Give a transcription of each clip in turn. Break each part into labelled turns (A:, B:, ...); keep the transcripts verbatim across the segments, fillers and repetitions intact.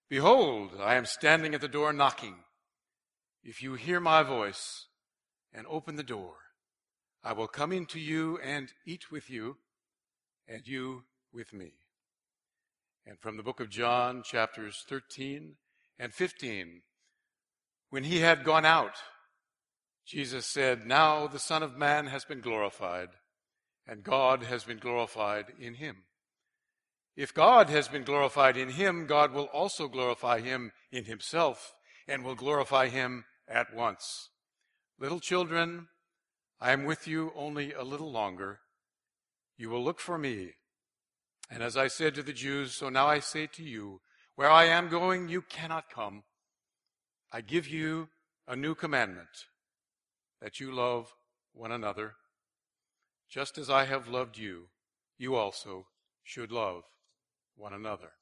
A: Behold, I am standing at the door knocking. If you hear my voice and open the door, I will come into you and eat with you, and you with me. And from the book of John, chapters thirteen and fifteen, when he had gone out, Jesus said, now the Son of Man has been glorified, and God has been glorified in him. If God has been glorified in him, God will also glorify him in himself, and will glorify him at once. Little children, I am with you only a little longer. You will look for me. And as I said to the Jews, so now I say to you, where I am going, you cannot come. I give you a new commandment, that you love one another. Just as I have loved you, you also should love one another.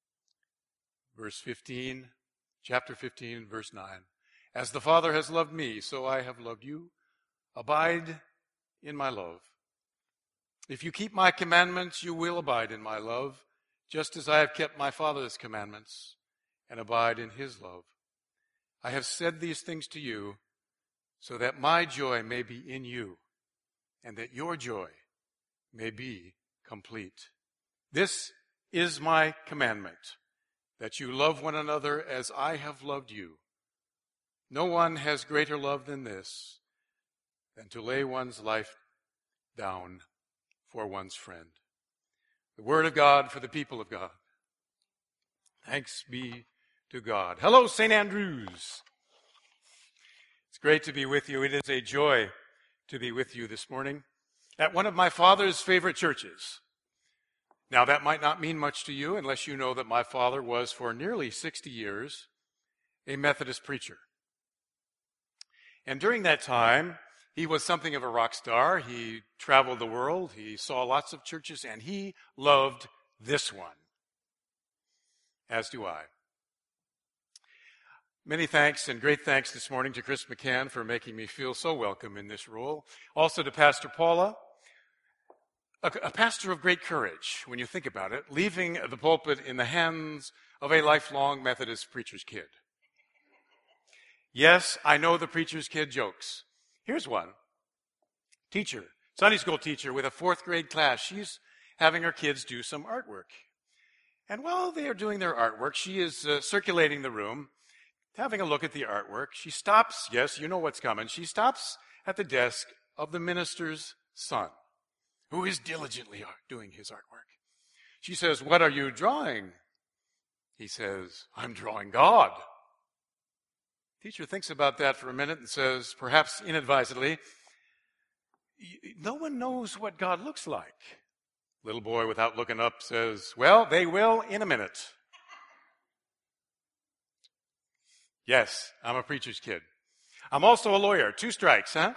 A: Verse fifteen, chapter fifteen, verse nine. As the Father has loved me, so I have loved you. Abide in my love. If you keep my commandments, you will abide in my love, just as I have kept my Father's commandments and abide in his love. I have said these things to you so that my joy may be in you and that your joy may be complete. This is my commandment, that you love one another as I have loved you. No one has greater love than this, than to lay one's life down for one's friend. The word of God for the people of God. Thanks be to God. Hello, Saint Andrews. It's great to be with you. It is a joy to be with you this morning at one of my father's favorite churches. Now, that might not mean much to you unless you know that my father was for nearly sixty years a Methodist preacher. And during that time, he was something of a rock star. He traveled the world. He saw lots of churches, and he loved this one, as do I. Many thanks and great thanks this morning to Chris McCann for making me feel so welcome in this role. Also to Pastor Paula, a, a pastor of great courage, when you think about it, leaving the pulpit in the hands of a lifelong Methodist preacher's kid. Yes, I know the preacher's kid jokes. Here's one. Teacher, Sunday school teacher with a fourth grade class. She's having her kids do some artwork. And while they are doing their artwork, she is uh, circulating the room, having a look at the artwork. She stops, yes, you know what's coming. She stops at the desk of the minister's son, who is diligently doing his artwork. She says, what are you drawing? He says, I'm drawing God. Teacher thinks about that for a minute and says, perhaps inadvisedly, no one knows what God looks like. Little boy, without looking up, says, well, they will in a minute. Yes, I'm a preacher's kid. I'm also a lawyer. Two strikes, huh?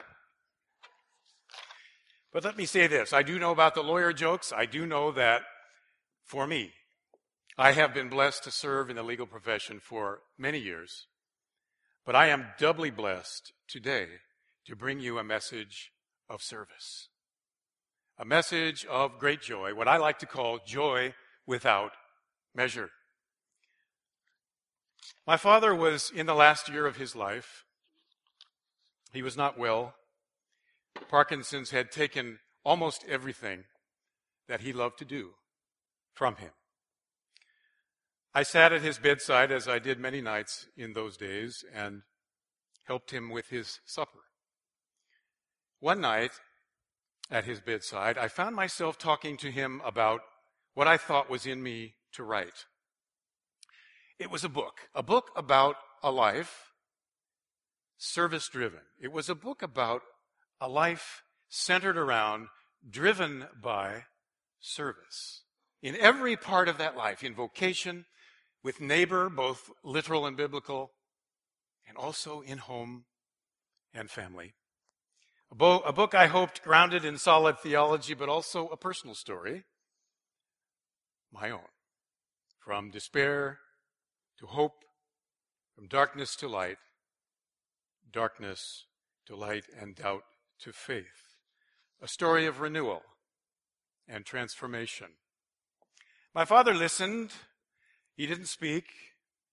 A: But let me say this. I do know about the lawyer jokes. I do know that for me, I have been blessed to serve in the legal profession for many years. But I am doubly blessed today to bring you a message of service. A message of great joy, what I like to call joy without measure. My father was in the last year of his life. He was not well. Parkinson's had taken almost everything that he loved to do from him. I sat at his bedside, as I did many nights in those days, and helped him with his supper. One night, at his bedside, I found myself talking to him about what I thought was in me to write. It was a book, a book about a life service-driven. It was a book about a life centered around, driven by service. In every part of that life, in vocation, with neighbor, both literal and biblical, and also in home and family. A, bo- a book I hoped grounded in solid theology, but also a personal story, my own. From despair to hope, from darkness to light, darkness to light, and doubt to faith. A story of renewal and transformation. My father listened. He didn't speak.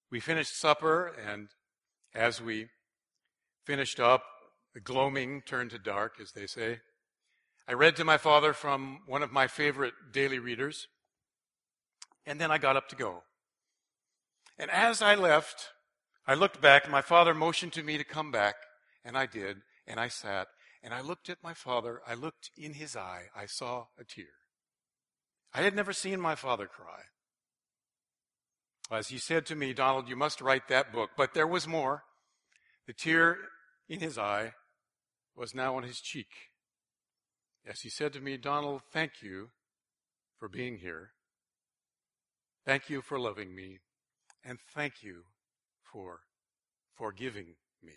A: We finished supper, and as we finished up, the gloaming turned to dark, as they say. I read to my father from one of my favorite daily readers, and then I got up to go. And as I left, I looked back, and my father motioned to me to come back, and I did, and I sat, and I looked at my father. I looked in his eye. I saw a tear. I had never seen my father cry. As he said to me, "Donald, you must write that book." But there was more. The tear in his eye was now on his cheek. As he said to me, "Donald, thank you for being here. Thank you for loving me. And thank you for forgiving me."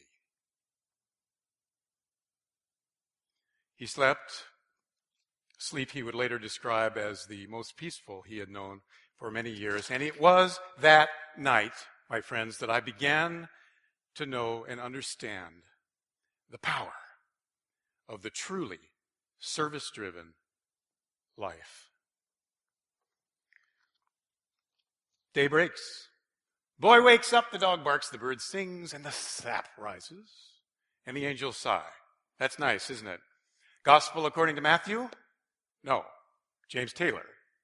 A: He slept, sleep he would later describe as the most peaceful he had known for many years. And it was that night, my friends, that I began to know and understand the power of the truly service-driven life. Day breaks. Boy wakes up, the dog barks, the bird sings, and the sap rises, and the angels sigh. That's nice, isn't it? Gospel according to Matthew? No. James Taylor.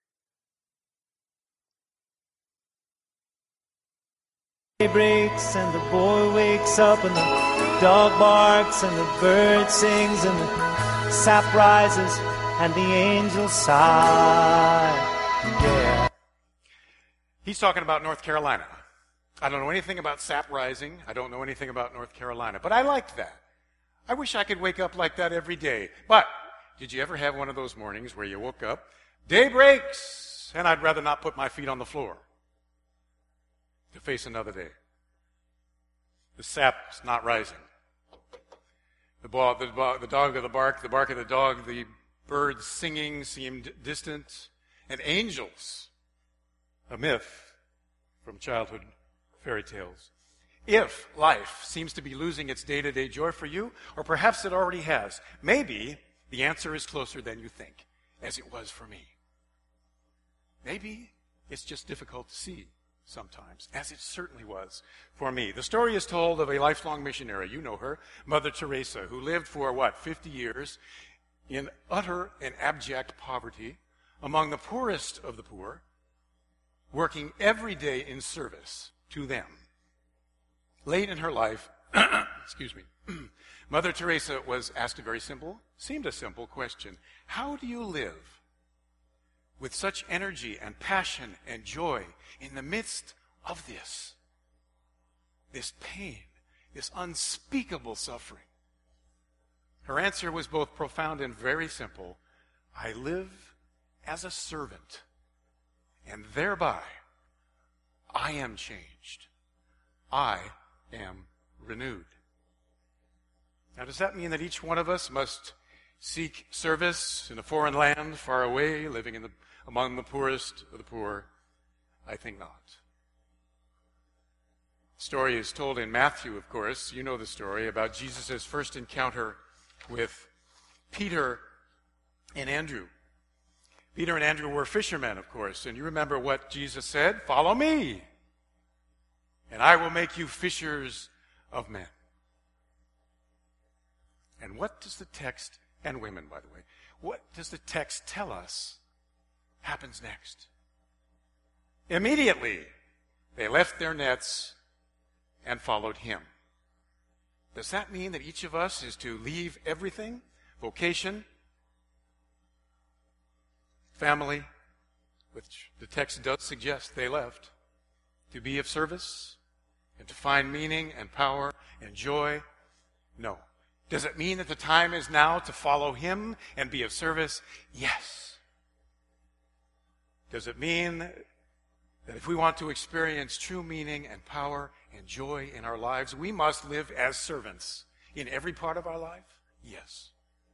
B: Day breaks and the boy wakes up and the dog barks and the bird sings and the sap rises and the angels sigh. Yeah.
A: He's talking about North Carolina. I don't know anything about sap rising. I don't know anything about North Carolina, but I liked that. I wish I could wake up like that every day. But did you ever have one of those mornings where you woke up, day breaks, and I'd rather not put my feet on the floor to face another day? The sap's not rising. The, ball, the, the dog of the bark, the bark of the dog, the birds singing seemed distant, and angels, a myth from childhood fairy tales. If life seems to be losing its day-to-day joy for you, or perhaps it already has, maybe the answer is closer than you think, as it was for me. Maybe it's just difficult to see sometimes, as it certainly was for me. The story is told of a lifelong missionary. You know her, Mother Teresa, who lived for, what, fifty years in utter and abject poverty among the poorest of the poor, working every day in service to them. Late in her life, excuse me, Mother Teresa was asked a very simple, seemed a simple question. How do you live with such energy and passion and joy in the midst of this, this pain, this unspeakable suffering? Her answer was both profound and very simple. I live as a servant, and thereby I am changed. I am renewed. Now, does that mean that each one of us must seek service in a foreign land, far away, living in the, among the poorest of the poor? I think not. The story is told in Matthew, of course. You know the story about Jesus' first encounter with Peter and Andrew. Peter and Andrew were fishermen, of course, and you remember what Jesus said? Follow me, and I will make you fishers of men. And what does the text, and women, by the way, what does the text tell us happens next? Immediately, they left their nets and followed him. Does that mean that each of us is to leave everything? Vocation, family, which the text does suggest they left, to be of service and to find meaning and power and joy? No. Does it mean that the time is now to follow him and be of service? Yes. Does it mean that if we want to experience true meaning and power and joy in our lives, we must live as servants in every part of our life? Yes.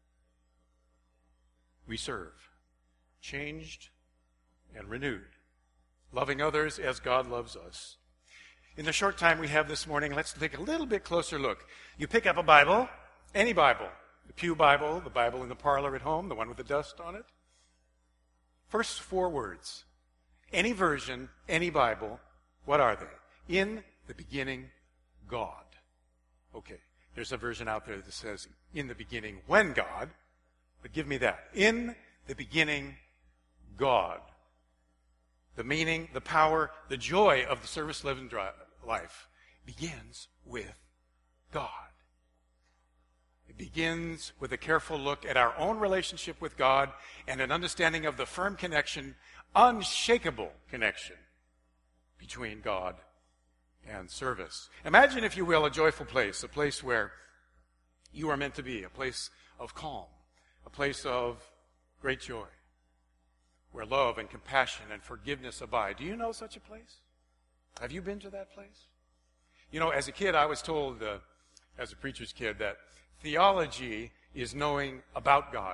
A: We serve, changed and renewed, loving others as God loves us. In the short time we have this morning, let's take a little bit closer look. You pick up a Bible, any Bible, the Pew Bible, the Bible in the parlor at home, the one with the dust on it. First four words. Any version, any Bible, what are they? In the beginning, God. Okay, there's a version out there that says, in the beginning, when God, but give me that. In the beginning, God. The meaning, the power, the joy of the service-living life begins with God. It begins with a careful look at our own relationship with God and an understanding of the firm connection, unshakable connection between God and service. Imagine, if you will, a joyful place, a place where you are meant to be, a place of calm, a place of great joy, where love and compassion and forgiveness abide. Do you know such a place? Have you been to that place? You know, as a kid, I was told, uh, as a preacher's kid, that theology is knowing about God.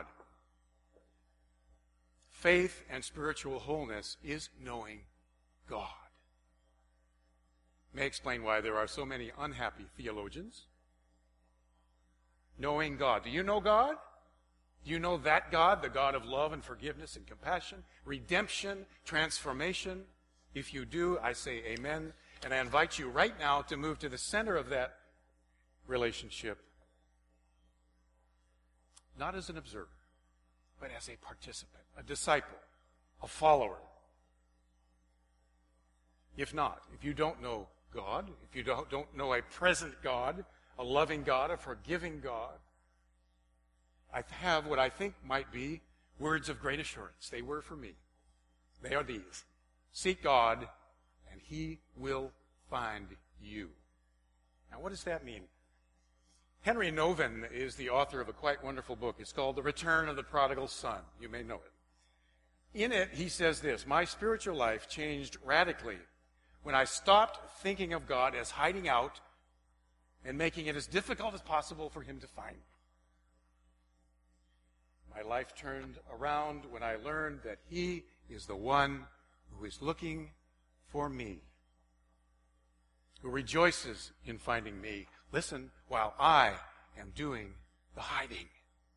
A: Faith and spiritual wholeness is knowing God. May explain why there are so many unhappy theologians. Knowing God. Do you know God? Do you know that God, the God of love and forgiveness and compassion, redemption, transformation? If you do, I say amen. And I invite you right now to move to the center of that relationship. Not as an observer, but as a participant, a disciple, a follower. If not, if you don't know God, if you don't, don't know a present God, a loving God, a forgiving God, I have what I think might be words of great assurance. They were for me. They are these. Seek God, and He will find you. Now, what does that mean? Henry Noven is the author of a quite wonderful book. It's called The Return of the Prodigal Son. You may know it. In it, he says this: my spiritual life changed radically when I stopped thinking of God as hiding out and making it as difficult as possible for Him to find me. My life turned around when I learned that He is the one who is looking for me, who rejoices in finding me. Listen, while I am doing the hiding.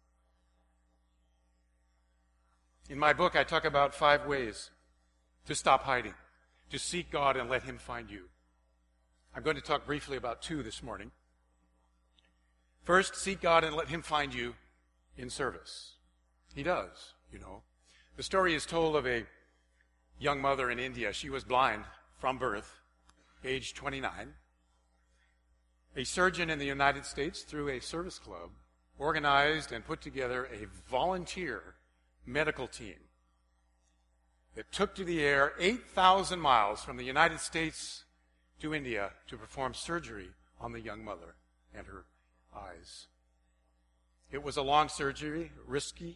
A: In my book, I talk about five ways to stop hiding, to seek God and let Him find you. I'm going to talk briefly about two this morning. First, seek God and let Him find you in service. He does, you know. The story is told of a young mother in India. She was blind from birth, age twenty-nine. A surgeon in the United States, through a service club, organized and put together a volunteer medical team that took to the air eight thousand miles from the United States to India to perform surgery on the young mother and her eyes. It was a long surgery, risky.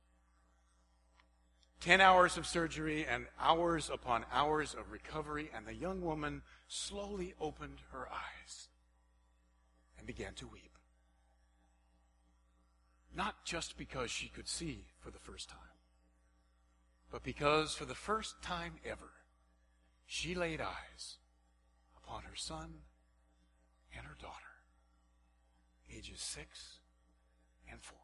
A: Ten hours of surgery and hours upon hours of recovery, and the young woman slowly opened her eyes and began to weep. Not just because she could see for the first time, but because for the first time ever, she laid eyes upon her son and her daughter, ages six and four.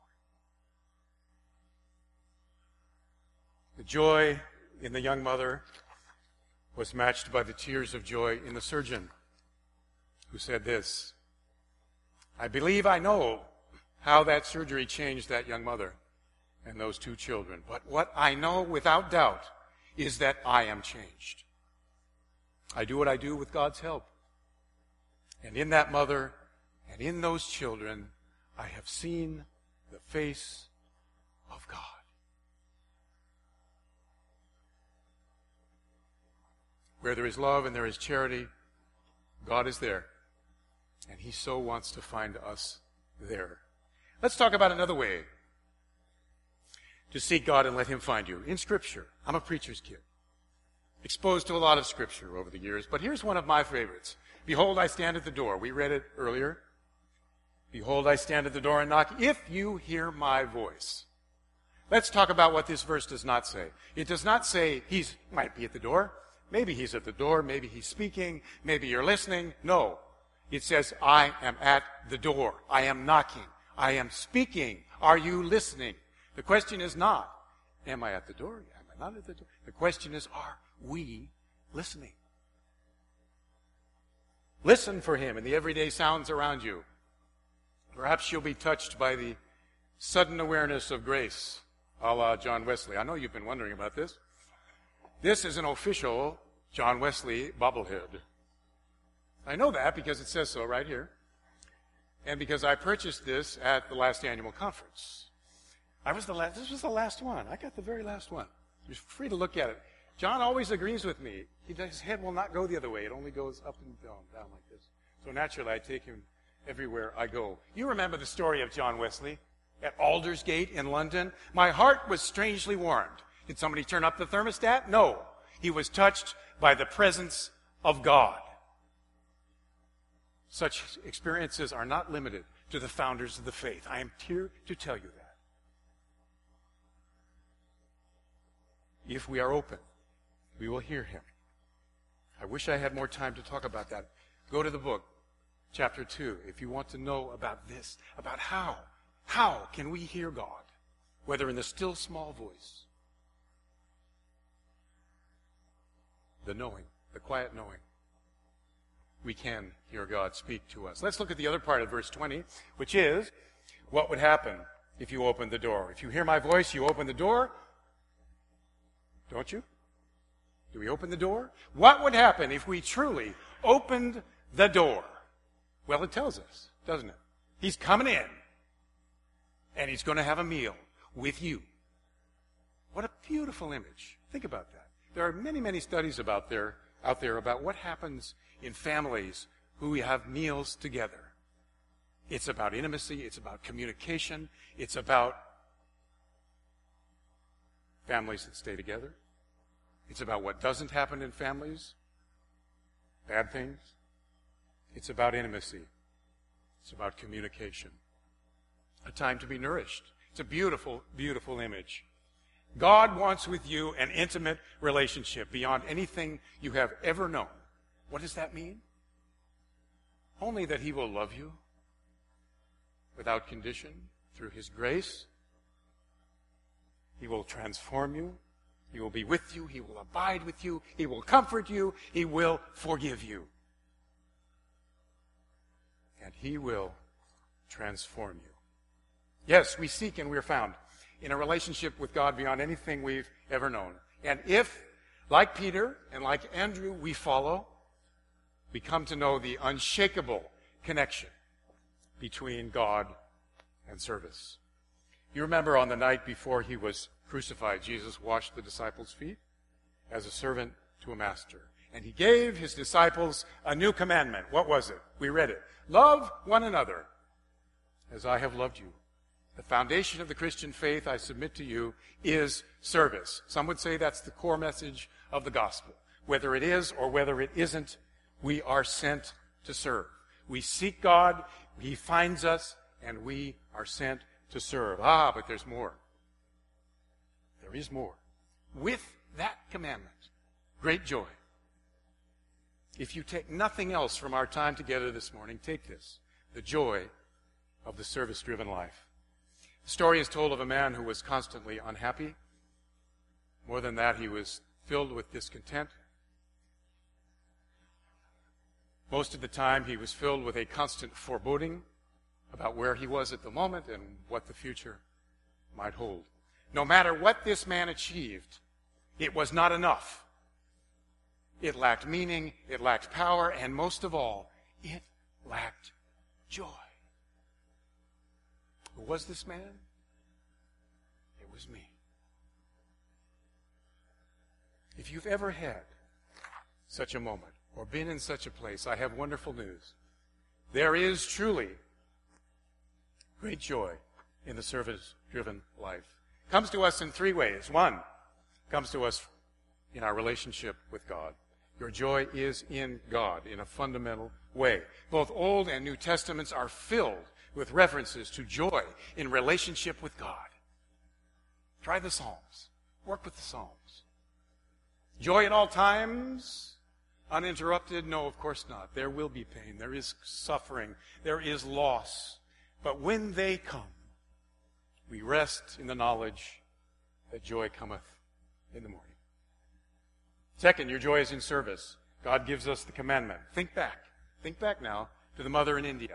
A: The joy in the young mother was matched by the tears of joy in the surgeon, who said this: I believe I know how that surgery changed that young mother and those two children. But what I know without doubt is that I am changed. I do what I do with God's help. And in that mother and in those children, I have seen the face of God. Where there is love and there is charity, God is there. And He so wants to find us there. Let's talk about another way to seek God and let Him find you. In Scripture. I'm a preacher's kid. Exposed to a lot of Scripture over the years. But here's one of my favorites. Behold, I stand at the door. We read it earlier. Behold, I stand at the door and knock. If you hear my voice. Let's talk about what this verse does not say. It does not say He might be at the door. Maybe He's at the door. Maybe He's speaking. Maybe you're listening. No. It says, I am at the door. I am knocking. I am speaking. Are you listening? The question is not, am I at the door? Am I not at the door? The question is, are we listening? Listen for him in the everyday sounds around you. Perhaps you'll be touched by the sudden awareness of grace, a la John Wesley. I know you've been wondering about this. This is an official John Wesley bobblehead. I know that because it says so right here, and because I purchased this at the last annual conference. I was the last, this was the last one. I got the very last one. You're free to look at it. John always agrees with me. He, his head will not go the other way. It only goes up and down, down like this. So naturally, I take him everywhere I go. You remember the story of John Wesley at Aldersgate in London? My heart was strangely warmed. Did somebody turn up the thermostat? No. He was touched by the presence of God. Such experiences are not limited to the founders of the faith. I am here to tell you that. If we are open, we will hear him. I wish I had more time to talk about that. Go to the book, chapter two, if you want to know about this, about how. How can we hear God, whether in the still small voice, the knowing, the quiet knowing. We can hear God speak to us. Let's look at the other part of verse twenty, which is, what would happen if you opened the door? If you hear my voice, you open the door, don't you? Do we open the door? What would happen if we truly opened the door? Well, it tells us, doesn't it? He's coming in, and he's going to have a meal with you. What a beautiful image. Think about that. There are many, many studies about there, out there about what happens in families who have meals together. It's about intimacy. It's about communication. It's about families that stay together. It's about what doesn't happen in families, bad things. It's about intimacy. It's about communication. A time to be nourished. It's a beautiful, beautiful image. God wants with you an intimate relationship beyond anything you have ever known. What does that mean? Only that he will love you without condition through his grace. He will transform you. He will be with you. He will abide with you. He will comfort you. He will forgive you. And he will transform you. Yes, we seek and we're found in a relationship with God beyond anything we've ever known. And if, like Peter and like Andrew, we follow, we come to know the unshakable connection between God and service. You remember on the night before he was crucified, Jesus washed the disciples' feet as a servant to a master. And he gave his disciples a new commandment. What was it? We read it. Love one another as I have loved you. The foundation of the Christian faith, I submit to you, is service. Some would say that's the core message of the gospel. Whether it is or whether it isn't, we are sent to serve. We seek God, he finds us, and we are sent to serve. Ah, but there's more. There is more. With that commandment, great joy. If you take nothing else from our time together this morning, take this, the joy of the service-driven life. The story is told of a man who was constantly unhappy. More than that, he was filled with discontent. Most of the time, he was filled with a constant foreboding about where he was at the moment and what the future might hold. No matter what this man achieved, it was not enough. It lacked meaning, it lacked power, and most of all, it lacked joy. Who was this man? It was me. If you've ever had such a moment or been in such a place, I have wonderful news. There is truly great joy in the service-driven life. It comes to us in three ways. One, comes to us in our relationship with God. Your joy is in God in a fundamental way. Both Old and New Testaments are filled with references to joy in relationship with God. Try the Psalms. Work with the Psalms. Joy at all times, uninterrupted? No, of course not. There will be pain. There is suffering. There is loss. But when they come, we rest in the knowledge that joy cometh in the morning. Second, your joy is in service. God gives us the commandment. Think back. Think back now to the mother in India.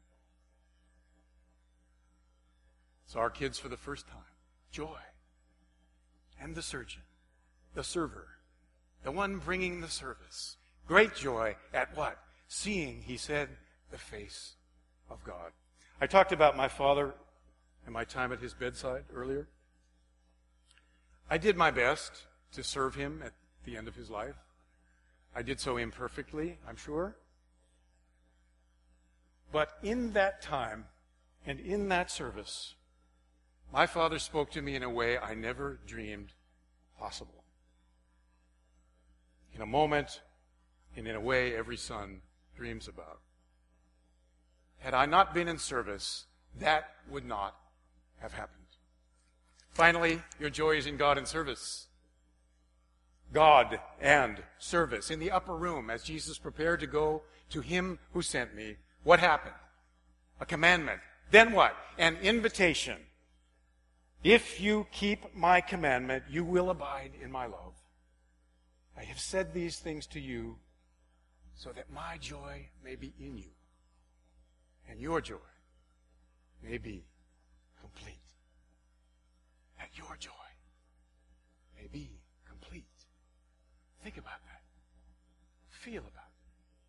A: Saw our kids for the first time. Joy. And the surgeon, the server, the one bringing the service. Great joy at what? Seeing, he said, the face of God. I talked about my father and my time at his bedside earlier. I did my best to serve him at the end of his life. I did so imperfectly, I'm sure. But in that time and in that service, my father spoke to me in a way I never dreamed possible. In a moment and in a way every son dreams about. Had I not been in service, that would not have happened. Finally, your joy is in God and service. God and service. In the upper room, as Jesus prepared to go to him who sent me, what happened? A commandment. Then what? An invitation. If you keep my commandment, you will abide in my love. I have said these things to you so that my joy may be in you and your joy may be complete. That your joy may be complete. Think about that. Feel about it.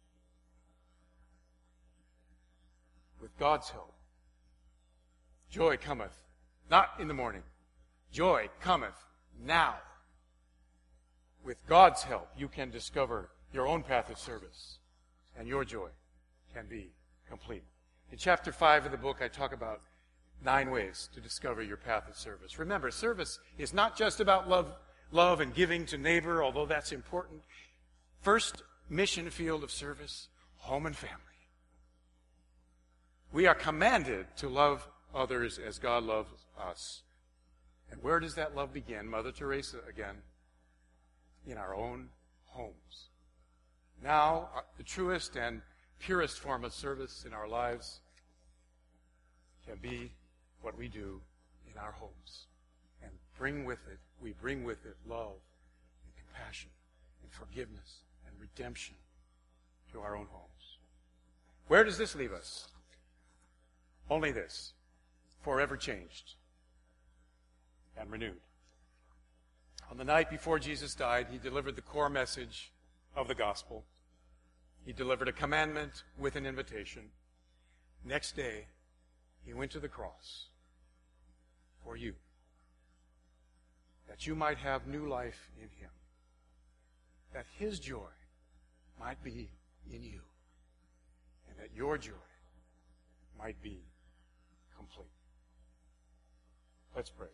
A: With God's help, joy cometh not in the morning. Joy cometh now. With God's help, you can discover your own path of service, and your joy can be complete. In chapter five of the book, I talk about nine ways to discover your path of service. Remember, service is not just about love, love and giving to neighbor, although that's important. First mission field of service, home and family. We are commanded to love others as God loves us. And where does that love begin? Mother Teresa again. In our own homes. Now, the truest and purest form of service in our lives can be what we do in our homes. And bring with it, we bring with it love and compassion and forgiveness and redemption to our own homes. Where does this leave us? Only this. Forever changed and renewed. On the night before Jesus died, he delivered the core message of the gospel. He delivered a commandment with an invitation. Next day, he went to the cross for you, that you might have new life in him, that his joy might be in you, and that your joy might be complete. Let's pray.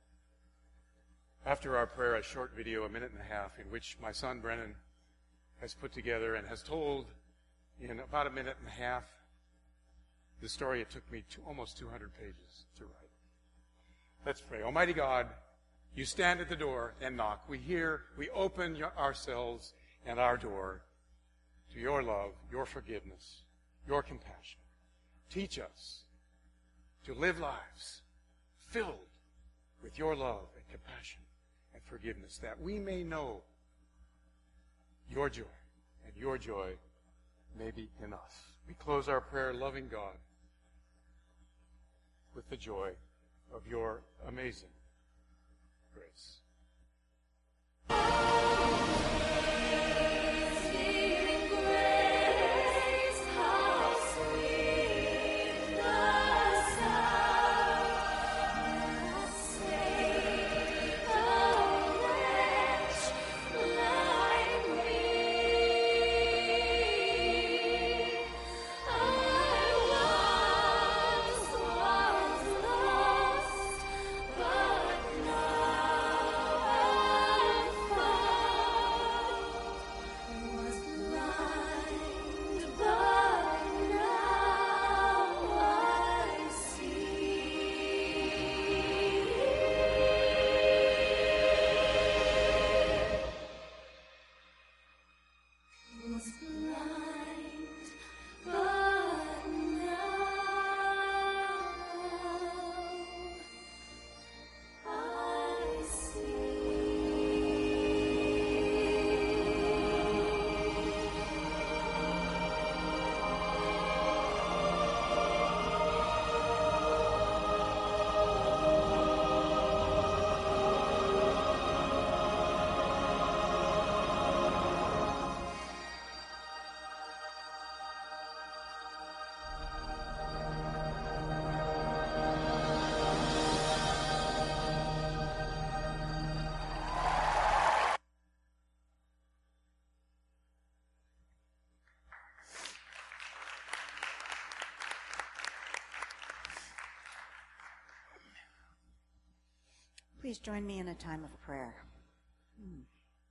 A: After our prayer, a short video, a minute and a half, in which my son Brennan has put together and has told in about a minute and a half the story it took me to almost two hundred pages to write. Let's pray. Almighty God, you stand at the door and knock. We hear, we open your, ourselves and our door to your love, your forgiveness, your compassion. Teach us to live lives filled with your love and compassion and forgiveness, that we may know your joy, and your joy may be in us. We close our prayer, loving God, with the joy of your amazing grace.
C: Please join me in a time of prayer. Hmm.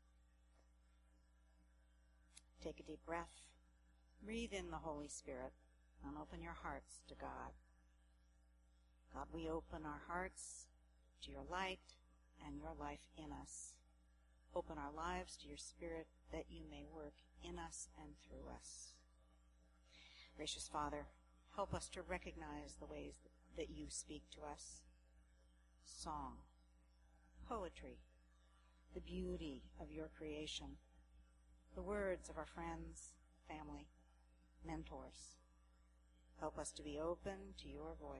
C: Take a deep breath. Breathe in the Holy Spirit and open your hearts to God. God, we open our hearts to your light and your life in us. Open our lives to your Spirit that you may work in us and through us. Gracious Father, help us to recognize the ways that you speak to us. Song, poetry, the beauty of your creation, the words of our friends, family, mentors. Help us to be open to your voice.